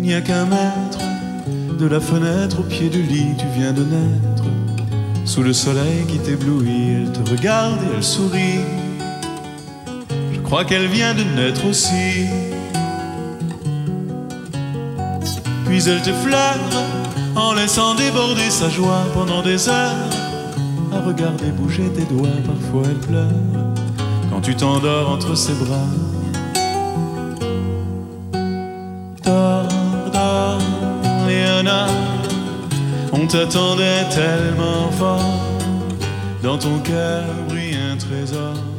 n'y a qu'un mètre de la fenêtre au pied du lit. Tu viens de naître sous le soleil qui t'éblouit. Elle te regarde et elle sourit. Je crois qu'elle vient de naître aussi. Puis elle te flatte en laissant déborder sa joie pendant des heures. À regarder bouger tes doigts, parfois elle pleure quand tu t'endors entre ses bras. Dors, dors, Léona, on t'attendait tellement fort. Dans ton cœur brille un trésor.